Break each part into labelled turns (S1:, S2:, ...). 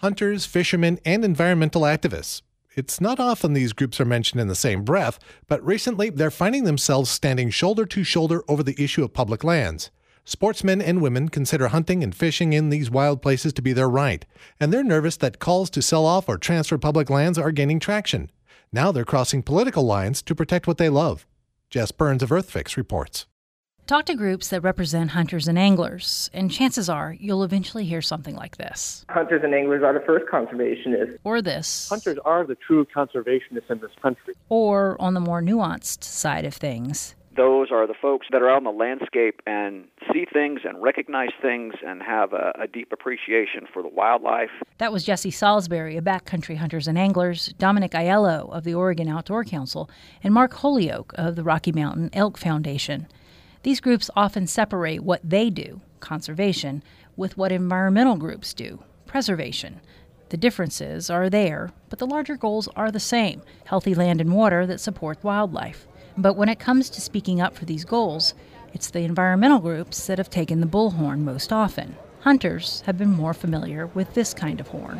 S1: hunters, fishermen, and environmental activists. It's not often these groups are mentioned in the same breath, but recently they're finding themselves standing shoulder to shoulder over the issue of public lands. Sportsmen and women consider hunting and fishing in these wild places to be their right, and they're nervous that calls to sell off or transfer public lands are gaining traction. Now they're crossing political lines to protect what they love. Jess Burns of EarthFix reports.
S2: Talk to groups that represent hunters and anglers, and chances are you'll eventually hear something like this.
S3: Hunters and anglers are the first conservationists.
S2: Or this.
S4: Hunters are the true conservationists in this country.
S2: Or on the more nuanced side of things.
S5: Those are the folks that are out in the landscape and see things and recognize things and have a deep appreciation for the wildlife.
S2: That was Jesse Salisbury of Backcountry Hunters and Anglers, Dominic Aiello of the Oregon Outdoor Council, and Mark Holyoke of the Rocky Mountain Elk Foundation. These groups often separate what they do, conservation, with what environmental groups do, preservation. The differences are there, but the larger goals are the same, healthy land and water that support wildlife. But when it comes to speaking up for these goals, it's the environmental groups that have taken the bullhorn most often. Hunters have been more familiar with this kind of horn.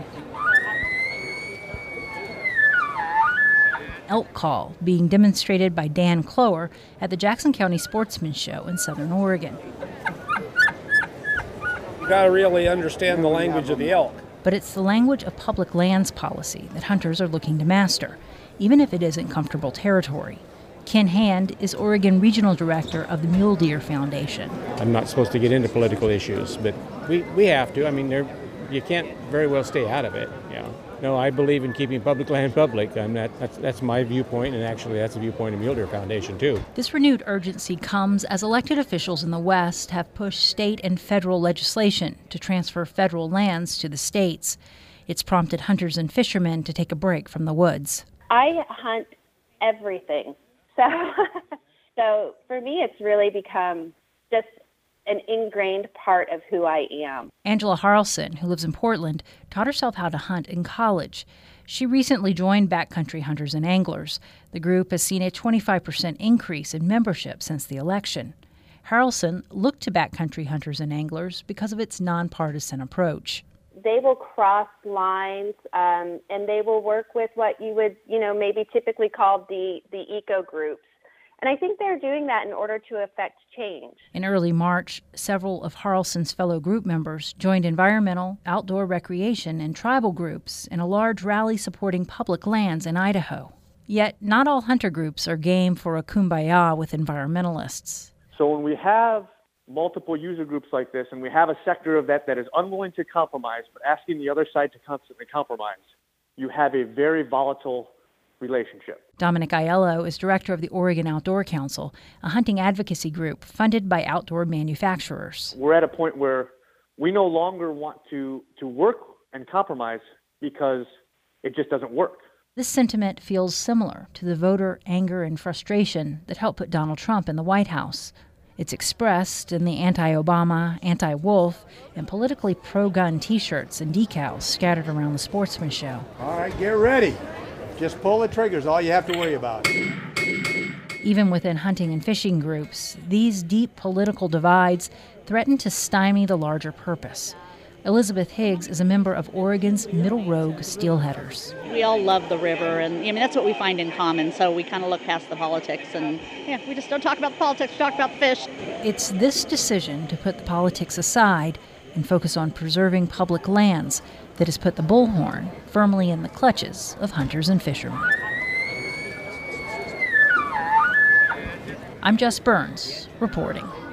S2: Elk call being demonstrated by Dan Clower at the Jackson County Sportsman Show in Southern Oregon.
S4: You got to really understand the language of the elk.
S2: But it's the language of public lands policy that hunters are looking to master, even if it isn't comfortable territory. Ken Hand is Oregon Regional Director of the Mule Deer Foundation.
S6: I'm not supposed to get into political issues, but we have to. I mean, you can't very well stay out of it. No, I believe in keeping public land public. That's my viewpoint, and actually that's the viewpoint of Mule Deer Foundation, too.
S2: This renewed urgency comes as elected officials in the West have pushed state and federal legislation to transfer federal lands to the states. It's prompted hunters and fishermen to take a break from the woods.
S7: I hunt everything. So for me, it's really become just an ingrained part of who I am.
S2: Angela Harlson, who lives in Portland, taught herself how to hunt in college. She recently joined Backcountry Hunters and Anglers. The group has seen a 25% increase in membership since the election. Harlson looked to Backcountry Hunters and Anglers because of its nonpartisan approach.
S7: They will cross lines, and they will work with what you would, maybe typically call the eco groups. And I think they're doing that in order to affect change.
S2: In early March, several of Harlson's fellow group members joined environmental, outdoor recreation, and tribal groups in a large rally supporting public lands in Idaho. Yet, not all hunter groups are game for a kumbaya with environmentalists.
S4: So when we have multiple user groups like this, and we have a sector of that is unwilling to compromise, but asking the other side to constantly compromise, you have a very volatile relationship.
S2: Dominic Aiello is director of the Oregon Outdoor Council, a hunting advocacy group funded by outdoor manufacturers.
S4: We're at a point where we no longer want to work and compromise because it just doesn't work.
S2: This sentiment feels similar to the voter anger and frustration that helped put Donald Trump in the White House. It's expressed in the anti-Obama, anti-wolf, and politically pro-gun T-shirts and decals scattered around the Sportsman Show.
S8: All right, get ready. Just pull the triggers, all you have to worry about.
S2: Even within hunting and fishing groups, these deep political divides threaten to stymie the larger purpose. Elizabeth Higgs is a member of Oregon's Middle Rogue Steelheaders.
S9: We all love the river, and that's what we find in common, so we kind of look past the politics, and we just don't talk about the politics, we talk about the fish.
S2: It's this decision to put the politics aside and focus on preserving public lands that has put the bullhorn firmly in the clutches of hunters and fishermen. I'm Jess Burns, reporting.